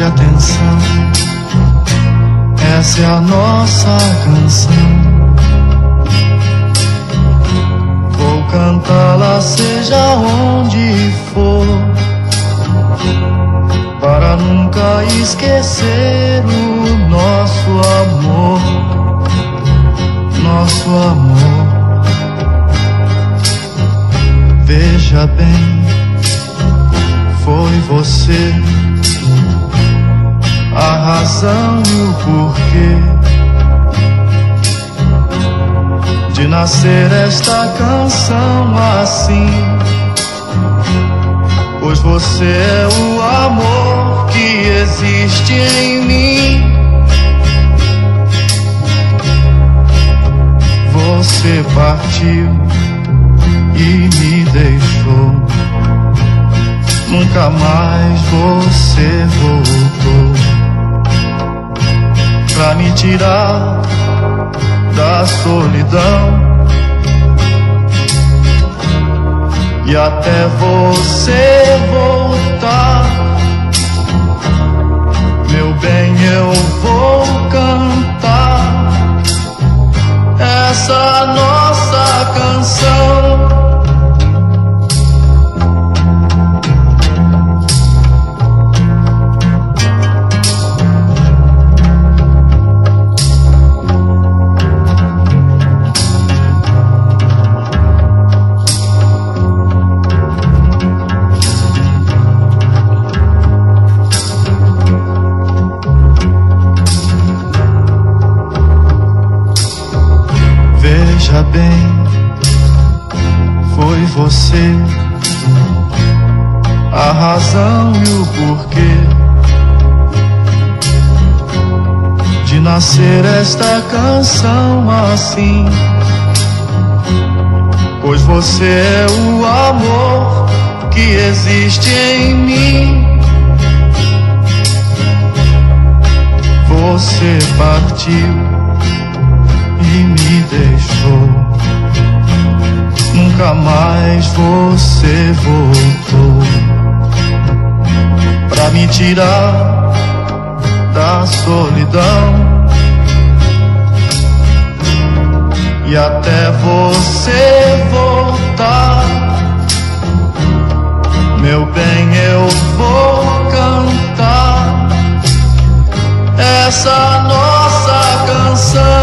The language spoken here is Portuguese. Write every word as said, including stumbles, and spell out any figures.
Preste atenção, essa é a nossa canção. Vou cantá-la seja onde for, para nunca esquecer o nosso amor, nosso amor. Veja bem, foi você a razão e o porquê de nascer esta canção assim. Pois você é o amor que existe em mim. Você partiu e me deixou, nunca mais você voltou pra me tirar da solidão. E até você voltar, meu bem, eu vou cantar essa nossa canção. Veja bem, foi você a razão e o porquê de nascer esta canção assim. Pois você é o amor que existe em mim. Você partiu e me deixou, nunca mais você voltou pra me tirar da solidão. E até você voltar, meu bem, eu vou cantar essa nossa canção.